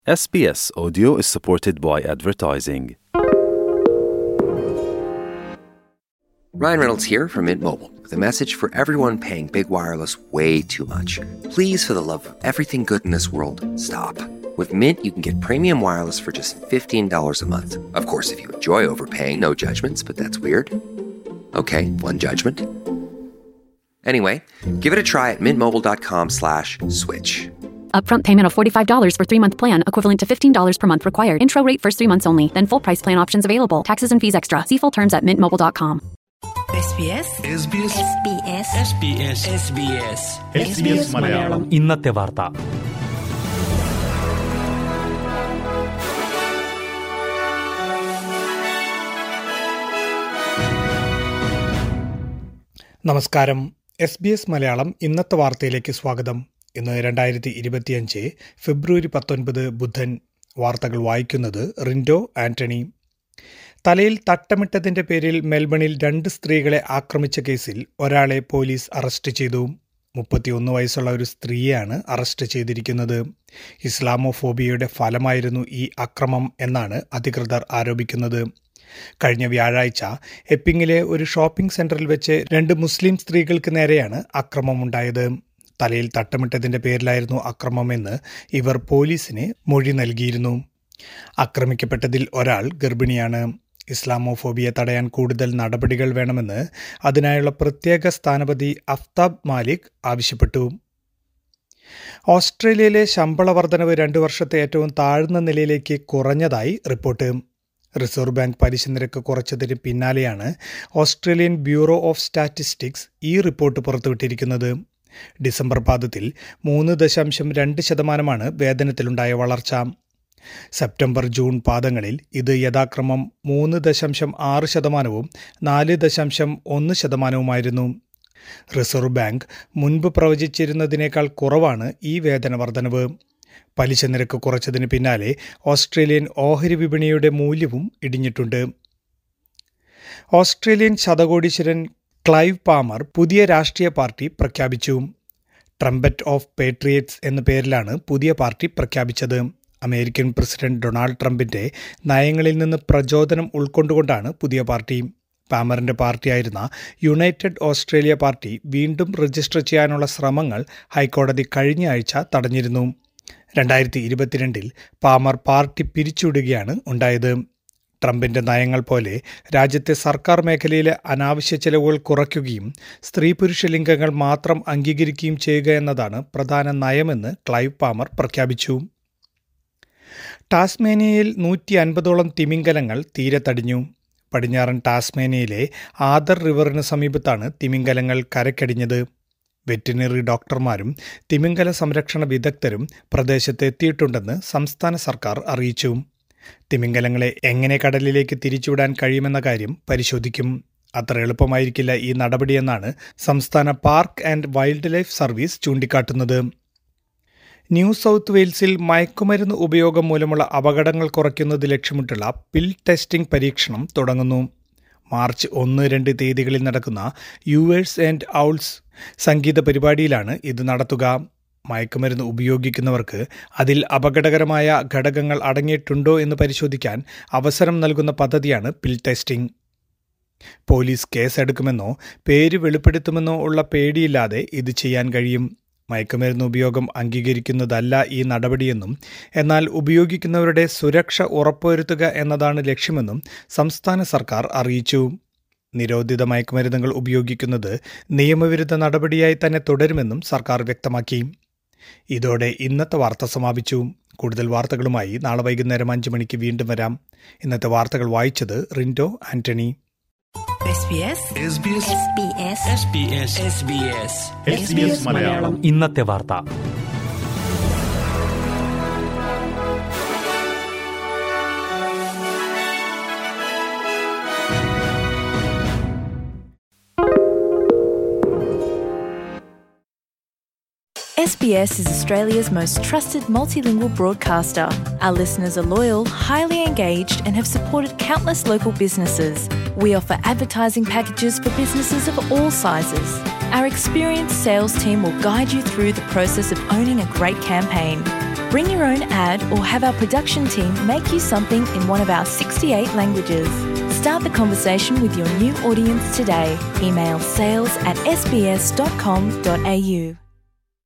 SBS Audio is supported by advertising. Ryan Reynolds here from Mint Mobile with a message for everyone paying big wireless way too much. Please, for the love of everything good in this world, stop. With Mint, you can get premium wireless for just $15 a month. Of course, if you enjoy overpaying, no judgments, but that's weird. Okay, one judgment. Anyway, give it a try at mintmobile.com/switch. Upfront payment of $45 for 3-month plan, equivalent to $15 per month required. Intro rate first 3 months only. Then full price plan options available. Taxes and fees extra. See full terms at mintmobile.com. SBS Malayalam ഇന്നത്തെ വാർത്ത. നമസ്കാരം. SBS Malayalam ഇന്നത്തെ വാർത്തയിലേക്ക് സ്വാഗതം. ഇന്ന് 2025 ഫെബ്രുവരി 19 ബുധൻ. വാർത്തകൾ വായിക്കുന്നത് റിൻഡോ ആന്റണി. തലയിൽ തട്ടമിട്ടതിന്റെ പേരിൽ മെൽബണിൽ 2 സ്ത്രീകളെ ആക്രമിച്ച കേസിൽ ഒരാളെ പോലീസ് അറസ്റ്റ് ചെയ്തു. 31 വയസ്സുള്ള ഒരു സ്ത്രീയാണ് അറസ്റ്റ് ചെയ്തിരിക്കുന്നത്. ഇസ്ലാമോഫോബിയയുടെ ഫലമായിരുന്നു ഈ അക്രമം എന്നാണ് അധികൃതർ ആരോപിക്കുന്നത്. കഴിഞ്ഞ വ്യാഴാഴ്ച എപ്പിങ്ങിലെ ഒരു ഷോപ്പിംഗ് സെന്ററിൽ വെച്ച് 2 മുസ്ലിം സ്ത്രീകൾക്ക് നേരെയാണ് അക്രമമുണ്ടായത്. തലയിൽ തട്ടമിട്ടതിന്റെ പേരിലായിരുന്നു അക്രമമെന്ന് ഇവർ പോലീസിന് മൊഴി നൽകിയിരുന്നു. ആക്രമിക്കപ്പെട്ടതിൽ ഒരാൾ ഗർഭിണിയാണ്. ഇസ്ലാമോഫോബിയ തടയാൻ കൂടുതൽ നടപടികൾ വേണമെന്ന് അതിനായുള്ള പ്രത്യേക സ്ഥാനപതി അഫ്താബ് മാലിക് ആവശ്യപ്പെട്ടു. ഓസ്ട്രേലിയയിലെ ശമ്പള വർധനവ് 2 വർഷത്തെ ഏറ്റവും താഴ്ന്ന നിലയിലേക്ക് കുറഞ്ഞതായി റിപ്പോർട്ട്. റിസർവ് ബാങ്ക് പലിശ നിരക്ക് കുറച്ചതിന് പിന്നാലെയാണ് ഓസ്ട്രേലിയൻ ബ്യൂറോ ഓഫ് സ്റ്റാറ്റിസ്റ്റിക്സ് ഈ റിപ്പോർട്ട് പുറത്തുവിട്ടിരിക്കുന്നത്. ഡിസംബർ പാദത്തിൽ 3.2% വേതനത്തിലുണ്ടായ വളർച്ച. സെപ്റ്റംബർ ജൂൺ പാദങ്ങളിൽ ഇത് യഥാക്രമം 3.6%, 4.1%. റിസർവ് ബാങ്ക് മുൻപ് പ്രവചിച്ചിരുന്നതിനേക്കാൾ കുറവാണ് ഈ വേതന വർധനവ്. പലിശ നിരക്ക് കുറച്ചതിന് പിന്നാലെ ഓസ്ട്രേലിയൻ ഓഹരി വിപണിയുടെ മൂല്യവും ഇടിഞ്ഞിട്ടുണ്ട്. ഓസ്ട്രേലിയൻ ശതകോടീശ്വരൻ ക്ലൈവ് പാമർ പുതിയ രാഷ്ട്രീയ പാർട്ടി പ്രഖ്യാപിച്ചു. ട്രംപറ്റ് ഓഫ് പേട്രിയറ്റ്സ് എന്ന പേരിലാണ് പുതിയ പാർട്ടി പ്രഖ്യാപിച്ചത്. അമേരിക്കൻ പ്രസിഡന്റ് ഡൊണാൾഡ് ട്രംപിന്റെ നയങ്ങളിൽ നിന്ന് പ്രചോദനം ഉൾക്കൊണ്ടുകൊണ്ടാണ് പുതിയ പാർട്ടി. പാമറിന്റെ പാർട്ടിയായിരുന്ന യുണൈറ്റഡ് ഓസ്ട്രേലിയ പാർട്ടി വീണ്ടും രജിസ്റ്റർ ചെയ്യാനുള്ള ശ്രമങ്ങൾ ഹൈക്കോടതി കഴിഞ്ഞ ആഴ്ച തടഞ്ഞിരുന്നു. 2022 പാമർ പാർട്ടി പിരിച്ചുവിടുകയാണ് ഉണ്ടായത്. ട്രംപിന്റെ നയങ്ങൾ പോലെ രാജ്യത്തെ സർക്കാർ മേഖലയിലെ അനാവശ്യ ചെലവുകൾ കുറയ്ക്കുകയും സ്ത്രീ പുരുഷ ലിംഗങ്ങൾ മാത്രം അംഗീകരിക്കുകയും ചെയ്യുക എന്നതാണ് പ്രധാന നയമെന്ന് ക്ലൈവ് പാമർ പ്രഖ്യാപിച്ചു. ടാസ്മേനിയയിൽ 150ഓളം തിമിംഗലങ്ങൾ തീരെ തടിഞ്ഞു. പടിഞ്ഞാറൻ ടാസ്മേനിയയിലെ ആദർ റിവറിന് സമീപത്താണ് തിമിംഗലങ്ങൾ കരക്കടിഞ്ഞത്. വെറ്റിനറി ഡോക്ടർമാരും തിമിംഗല സംരക്ഷണ വിദഗ്ധരും പ്രദേശത്ത് എത്തിയിട്ടുണ്ടെന്ന് സംസ്ഥാന സർക്കാർ അറിയിച്ചു. തിമിംഗലങ്ങളെ എങ്ങനെ കടലിലേക്ക് തിരിച്ചുവിടാൻ കഴിയുമെന്ന കാര്യം പരിശോധിക്കും. അത്ര എളുപ്പമായിരിക്കില്ല ഈ നടപടിയെന്നാണ് സംസ്ഥാന park and wildlife service ചൂണ്ടിക്കാട്ടുന്നത്. ന്യൂ സൗത്ത് വെയിൽസിൽ മയക്കുമരുന്ന് ഉപയോഗം മൂലമുള്ള അപകടങ്ങൾ കുറയ്ക്കുന്നത് ലക്ഷ്യമിട്ടുള്ള പിൽ ടെസ്റ്റിംഗ് പരീക്ഷണം തുടങ്ങുന്നു. മാർച്ച് 1-2 തീയതികളിൽ നടക്കുന്ന യൂവേഴ്സ് ആൻഡ് ഔൾസ് സംഗീത പരിപാടിയിലാണ് ഇത് നടത്തുക. മയക്കുമരുന്ന് ഉപയോഗിക്കുന്നവർക്ക് അതിൽ അപകടകരമായ ഘടകങ്ങൾ അടങ്ങിയിട്ടുണ്ടോ എന്ന് പരിശോധിക്കാൻ അവസരം നൽകുന്ന പദ്ധതിയാണ് പിൽ ടെസ്റ്റിംഗ്. പോലീസ് കേസെടുക്കുമെന്നോ പേര് വെളിപ്പെടുത്തുമെന്നോ ഉള്ള പേടിയില്ലാതെ ഇത് ചെയ്യാൻ കഴിയും. മയക്കുമരുന്ന് ഉപയോഗം അംഗീകരിക്കുന്നതല്ല ഈ നടപടിയെന്നും എന്നാൽ ഉപയോഗിക്കുന്നവരുടെ സുരക്ഷ ഉറപ്പുവരുത്തുക എന്നതാണ് ലക്ഷ്യമെന്നും സംസ്ഥാന സർക്കാർ അറിയിച്ചു. നിരോധിത മയക്കുമരുന്നുകൾ ഉപയോഗിക്കുന്നത് നിയമവിരുദ്ധ നടപടിയായി തന്നെ തുടരുമെന്നും സർക്കാർ വ്യക്തമാക്കി. ഇതോടെ ഇന്നത്തെ വാർത്ത സമാപിച്ചു. കൂടുതൽ വാർത്തകളുമായി നാളെ വൈകുന്നേരം 5 മണിക്ക് വീണ്ടും വരാം. ഇന്നത്തെ വാർത്തകൾ വായിച്ചത് റിൻഡോ ആന്റണി. മലയാളം ഇന്നത്തെ വാർത്ത. SBS is Australia's most trusted multilingual broadcaster. Our listeners are loyal, highly engaged, and have supported countless local businesses. We offer advertising packages for businesses of all sizes. Our experienced sales team will guide you through the process of owning a great campaign. Bring your own ad or have our production team make you something in one of our 68 languages. Start the conversation with your new audience today. Email sales@sbs.com.au.